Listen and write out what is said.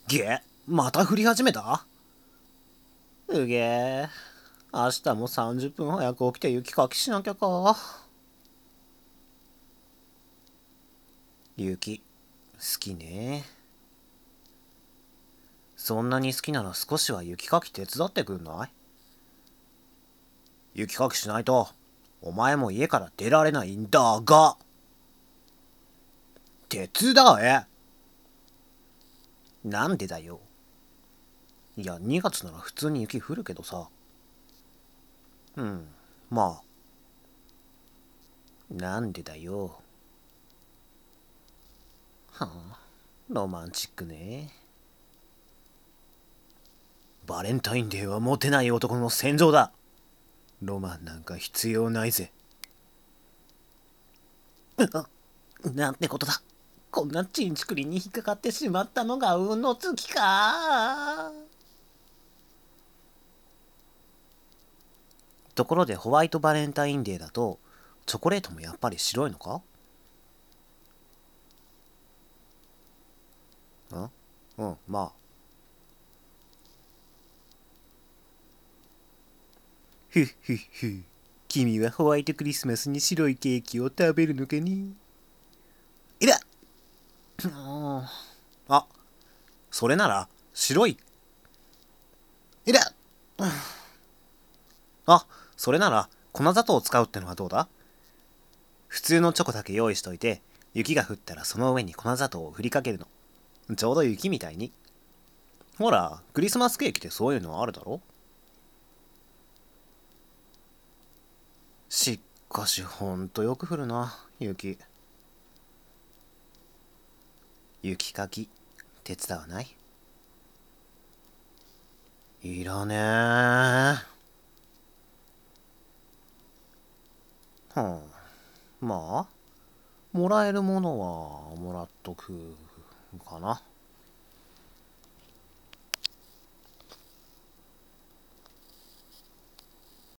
げ、また降り始めた。うげえ、明日も30分早く起きて雪かきしなきゃか。雪、好きね。そんなに好きなら少しは雪かき手伝ってくんない？雪かきしないと、お前も家から出られないんだが。手伝え。なんでだよ。いや、2月なら普通に雪降るけどさ。うん、まあ。なんでだよ。はあ、ロマンチックね。バレンタインデーはモテない男の戦場だ。ロマンなんか必要ないぜ。なんてことだ。こんなチンチクリに引っかかってしまったのが運の尽きか。ところでホワイトバレンタインデーだとチョコレートもやっぱり白いのか？うん、まあ。ふっふっふ。君はホワイトクリスマスに白いケーキを食べるのかね？いらあ、それなら白い。いらあ、それなら粉砂糖を使うってのはどうだ？普通のチョコだけ用意しといて、雪が降ったらその上に粉砂糖を振りかけるの。ちょうど雪みたいに。ほら、クリスマスケーキってそういうのあるだろ？しかしほんとよく降るな、雪。雪かき、手伝わない？いらねえ。はあ、まあ、もらえるものはもらっとくかな。